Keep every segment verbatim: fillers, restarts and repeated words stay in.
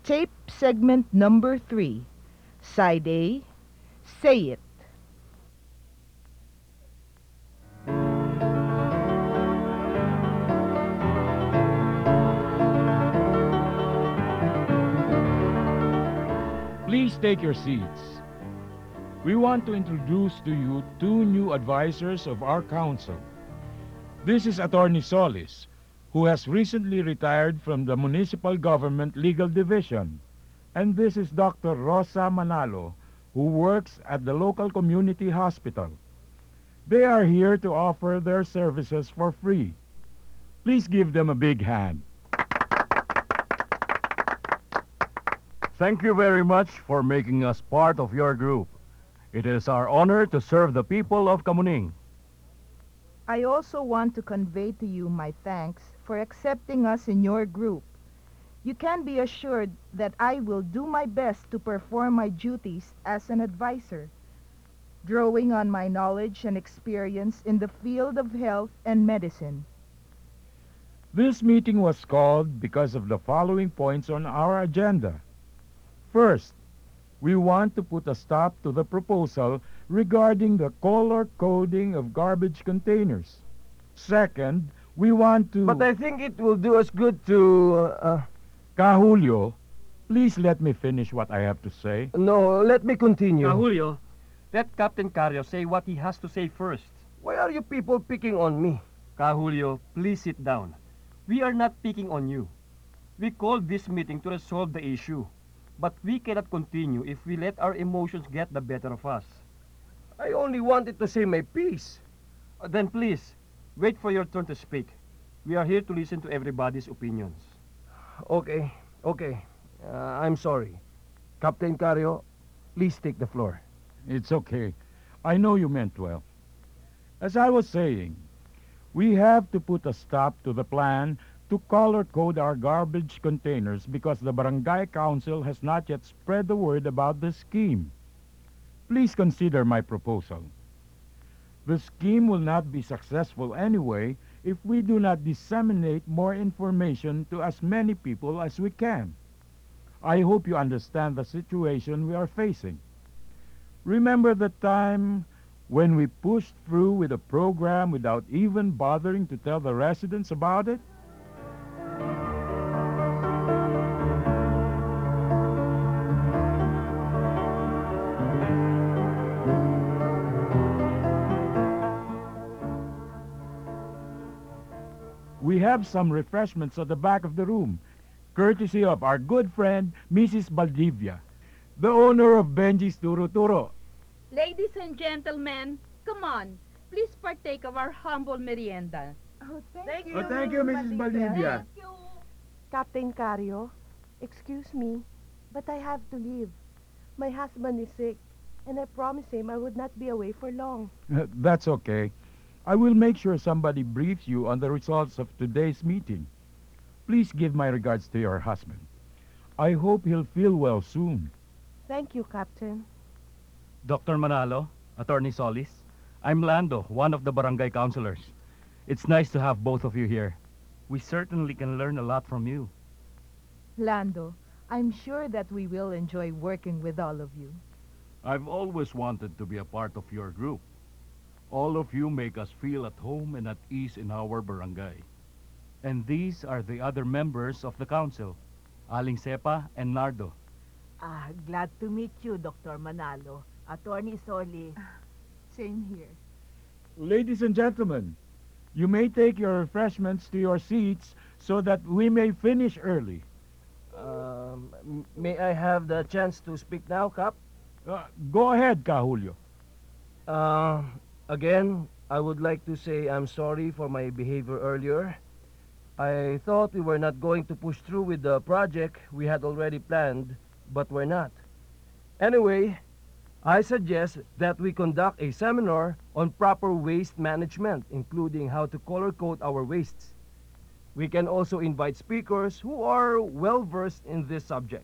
Tape segment number three. Side A. Say it. Please take your seats. We want to introduce to you two new advisors of our council. This is Attorney Solis, who has recently retired from the Municipal Government Legal Division. And this is Doctor Rosa Manalo, who works at the local community hospital. They are here to offer their services for free. Please give them a big hand. Thank you very much for making us part of your group. It is our honor to serve the people of Kamuning. I also want to convey to you my thanks for accepting us in your group. You can be assured that I will do my best to perform my duties as an advisor, drawing on my knowledge and experience in the field of health and medicine. This meeting was called because of the following points on our agenda. First, we want to put a stop to the proposal regarding the color coding of garbage containers. Second, we want to... But I think it will do us good to... Uh, Kahulio, please let me finish what I have to say. no, let me continue. Julio, let Captain Cario say what he has to say first. Why are you people picking on me? Julio, please sit down. We are not picking on you. We called this meeting to resolve the issue. But we cannot continue if we let our emotions get the better of us. I only wanted to say my piece. Uh, Then please, wait for your turn to speak. We are here to listen to everybody's opinions. Okay, okay. Uh, I'm sorry. Captain Cario, please take the floor. It's okay. I know you meant well. As I was saying, we have to put a stop to the plan to color code our garbage containers because the barangay council has not yet spread the word about the scheme. Please consider my proposal. The scheme will not be successful anyway if we do not disseminate more information to as many people as we can. I hope you understand the situation we are facing. Remember the time when we pushed through with a program without even bothering to tell the residents about it? We have some refreshments at the back of the room, courtesy of our good friend, Missus Baldivia, the owner of Benji's Turo Turo. Ladies and gentlemen, come on. Please partake of our humble merienda. Oh, thank, you. Oh, thank you, Missus Baldivia. Captain Cario, excuse me, but I have to leave. My husband is sick, and I promised him I would not be away for long. Uh, That's okay. I will make sure somebody briefs you on the results of today's meeting. Please give my regards to your husband. I hope he'll feel well soon. Thank you, Captain. Doctor Manalo, Attorney Solis, I'm Lando, one of the barangay councilors. It's nice to have both of you here. We certainly can learn a lot from you. Lando, I'm sure that we will enjoy working with all of you. I've always wanted to be a part of your group. All of you make us feel at home and at ease in our barangay. And these are the other members of the council, Aling Sepa and Nardo. Ah, glad to meet you, Doctor Manalo. Attorney Soli. Same here. Ladies and gentlemen, you may take your refreshments to your seats so that we may finish early. Um, m- may I have the chance to speak now, Cap? Uh, go ahead, Kahulio. Uh, again, I would like to say I'm sorry for my behavior earlier. I thought we were not going to push through with the project we had already planned, but we're not. Anyway, I suggest that we conduct a seminar on proper waste management, including how to color code our wastes. We can also invite speakers who are well-versed in this subject.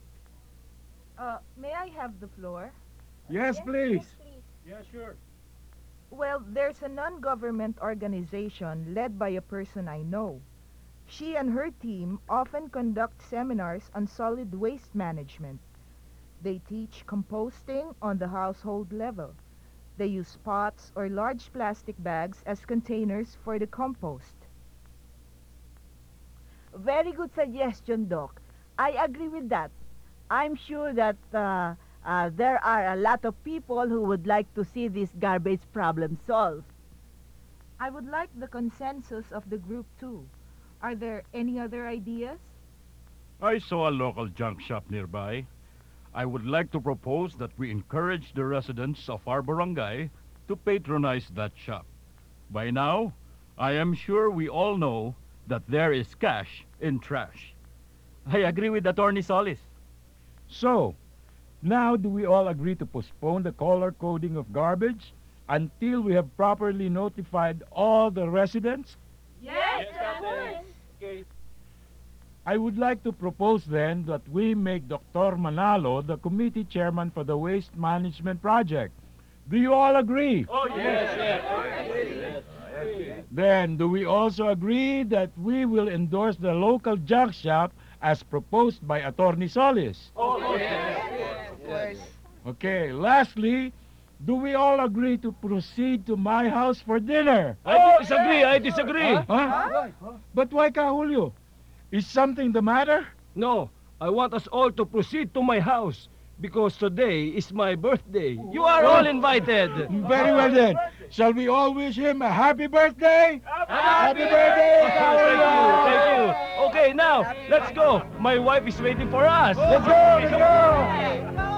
Uh, may I have the floor? Yes, please. Yeah, sure. Well, there's a non-government organization led by a person I know. She and her team often conduct seminars on solid waste management. They teach composting on the household level. They use pots or large plastic bags as containers for the compost. Very good suggestion, Doc. I agree with that. I'm sure that uh, uh, there are a lot of people who would like to see this garbage problem solved. I would like the consensus of the group too. Are there any other ideas? I saw a local junk shop nearby. I would like to propose that we encourage the residents of our barangay to patronize that shop. By now, I am sure we all know that there is cash in trash. I agree with Attorney Solis. So, now do we all agree to postpone the color coding of garbage until we have properly notified all the residents? Yes, Captain. I would like to propose then that we make Doctor Manalo the committee chairman for the waste management project. Do you all agree? Oh, yes, yes. Then do we also agree that we will endorse the local junk shop as proposed by Attorney Solis? Oh, yes. Okay, lastly, do we all agree to proceed to my house for dinner? I disagree, I disagree. Huh? But why, Julio? Is something the matter? No, I want us all to proceed to my house because today is my birthday. You are all invited. Very well then. Shall we all wish him a happy birthday? Happy birthday, Thank you, Julio! thank you. Okay, now, let's go. My wife is waiting for us. Let's go, let's go!